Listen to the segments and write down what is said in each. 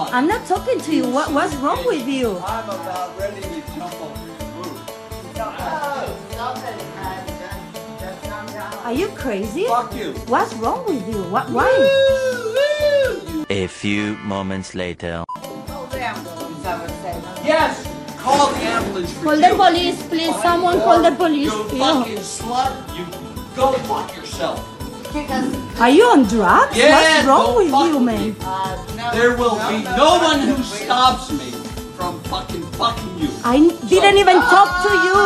I'm not talking to you. What's wrong with you? I'm about ready to jump over your roof. Are you crazy? Fuck you. What's wrong with you? Why? A few moments later. Yes! Call the ambulance for Call you. the police, please. Someone call the police. You Ew. fucking slut. You go fuck yourself. Are you on drugs? Yeah, What's wrong don't with fuck you, with man? me. There will be no one who stops me from fucking you. I didn't even talk to you.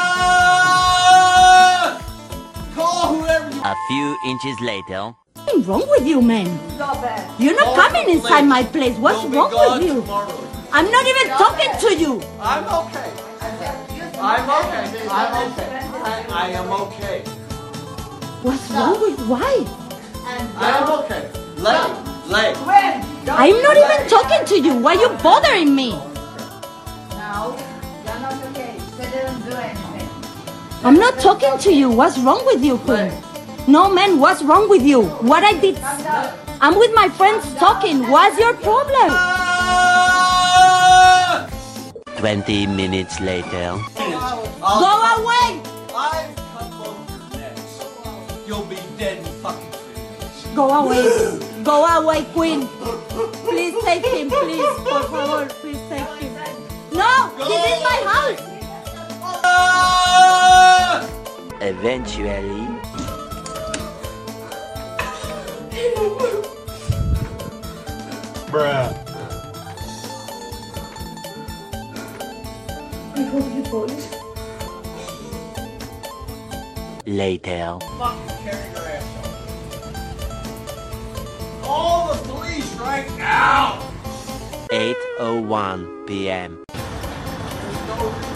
Call whoever you A few inches later. What's wrong with you, man? You're not coming inside my place. What's We'll be wrong gone with you? tomorrow. I'm not even talking to you. I'm okay. I'm okay. I'm okay. I am okay. What's wrong with why? I am okay. Lay. I'm not even talking to you. Why are you bothering me? No, you're not okay. They didn't do anything. I'm not talking to you. What's wrong with you, Queen? No, man, what's wrong with you? What I did? I'm with my friends talking. What's your problem? 20 minutes later. Go away! I've cut both your necks. You'll be dead in fucking 3 minutes. Go away. Go away, Queen. Please take him, please. Por favor, please take him. No, this is my house. Eventually. Bruh. Later. Fucking carry your ass home. Call the police right now! 8:01 p.m. There's no